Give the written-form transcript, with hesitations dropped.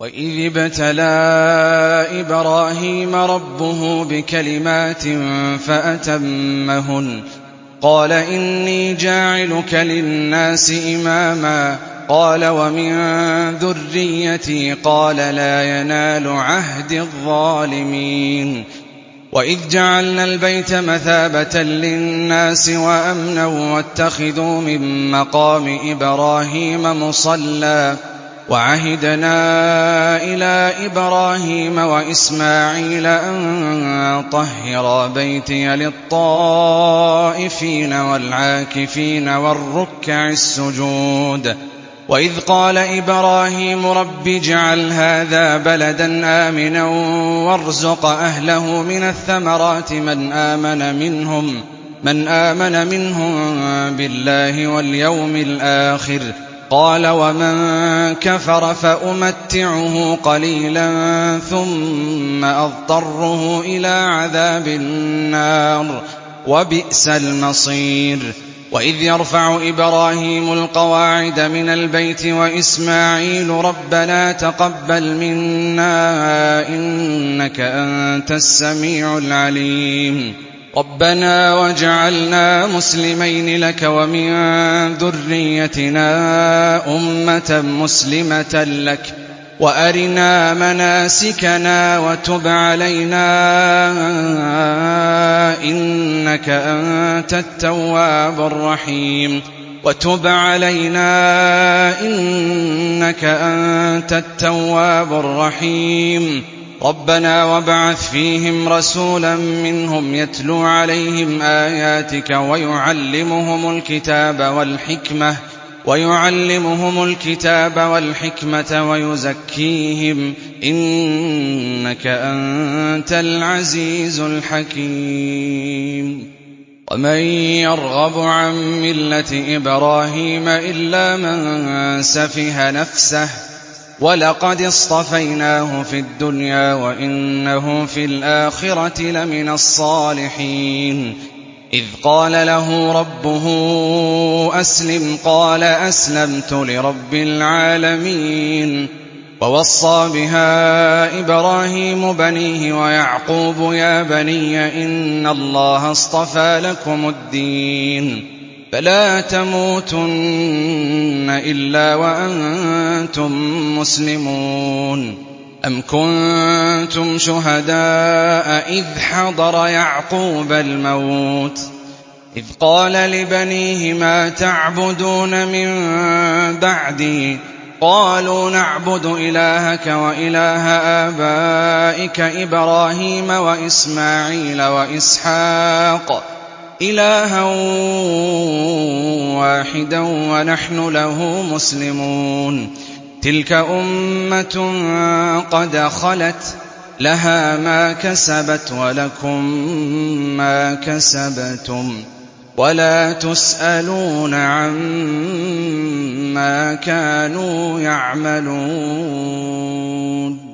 وَإِذِ ابْتَلَىٰ إِبْرَاهِيمَ رَبُّهُ بِكَلِمَاتٍ فَأَتَمَّهُنَّ قَالَ إِنِّي جَاعِلُكَ لِلنَّاسِ إِمَامًا قَالَ وَمِن ذُرِّيَّتِي قَالَ لَا يَنَالُ عَهْدِي الظَّالِمِينَ وَإِذْ جَعَلْنَا الْبَيْتَ مَثَابَةً لِّلنَّاسِ وَأَمْنًا وَاتَّخِذُوا مِن مَّقَامِ إِبْرَاهِيمَ مُصَلًّى وَعَهِدْنَا إِلَىٰ إِبْرَاهِيمَ وَإِسْمَاعِيلَ أَن طَهِّرَا بَيْتِيَ لِلطَّائِفِينَ وَالْعَاكِفِينَ وَالرُّكَّعِ السُّجُودِ وَإِذْ قَالَ إِبْرَاهِيمُ رَبِّ اجْعَلْ هَٰذَا بَلَدًا آمِنًا وَارْزُقْ أَهْلَهُ مِنَ الثَّمَرَاتِ مَنْ آمَنَ مِنْهُم بِاللَّهِ وَالْيَوْمِ الْآخِرِ قَالَ وَمَن كَفَرَ فَأُمَتِّعُهُ قَلِيلًا ثُمَّ أَضْطَرُّهُ إِلَىٰ عَذَابِ النَّارِ وَبِئْسَ الْمَصِيرُ وَإِذْ يَرْفَعُ إِبْرَاهِيمُ الْقَوَاعِدَ مِنَ الْبَيْتِ وَإِسْمَاعِيلُ رَبَّنَا تَقَبَّلْ مِنَّا إِنَّكَ أَنتَ السَّمِيعُ الْعَلِيمُ رَبَّنَا وَاجْعَلْنَا مُسْلِمَيْنِ لَكَ وَمِن ذُرِّيَّتِنَا أُمَّةً مُّسْلِمَةً لَّكَ وَأَرِنَا مَنَاسِكَنَا وَتُبْ عَلَيْنَا إِنَّكَ أَنتَ التَّوَّابُ الرَّحِيمُ رَبَّنَا وَابْعَثْ فِيهِمْ رَسُولًا مِّنْهُمْ يَتْلُو عَلَيْهِمْ آيَاتِكَ وَيُعَلِّمُهُمُ الْكِتَابَ وَالْحِكْمَةَ وَيُزَكِّيهِمْ إِنَّكَ أَنتَ الْعَزِيزُ الْحَكِيمُ وَمَن يَرْغَبُ عَن مِّلَّةِ إِبْرَاهِيمَ إِلَّا مَن سَفِهَ نَفْسَهُ وَلَقَدِ اصْطَفَيْنَاهُ فِي الدُّنْيَا وَإِنَّهُ فِي الْآخِرَةِ لَمِنَ الصَّالِحِينَ إِذْ قَالَ لَهُ رَبُّهُ أَسْلِمْ قَالَ أَسْلَمْتُ لِرَبِّ الْعَالَمِينَ وَوَصَّىٰ بِهَا إِبْرَاهِيمُ بَنِيهِ وَيَعْقُوبُ يَا بَنِيَّ إِنَّ اللَّهَ اصْطَفَىٰ لَكُمُ الدِّينَ فَلَا تَمُوتُنَّ إِلَّا وَأَنتُم مُّسْلِمُونَ أَمْ كُنتُمْ شُهَدَاءَ إِذْ حَضَرَ يَعْقُوبَ الْمَوْتُ إِذْ قَالَ لِبَنِيهِ مَا تَعْبُدُونَ مِن بَعْدِي قَالُوا نَعْبُدُ إِلَٰهَكَ وَإِلَٰهَ آبَائِكَ إِبْرَاهِيمَ وَإِسْمَاعِيلَ وَإِسْحَاقَ إِلَٰهًا وَاحِدًا وَنَحْنُ لَهُ مُسْلِمُونَ تِلْكَ أُمَّةٌ قَدْ خَلَتْ لَهَا مَا كَسَبَتْ وَلَكُم مَّا كَسَبْتُمْ وَلَا تُسْأَلُونَ عَمَّا كَانُوا يَعْمَلُونَ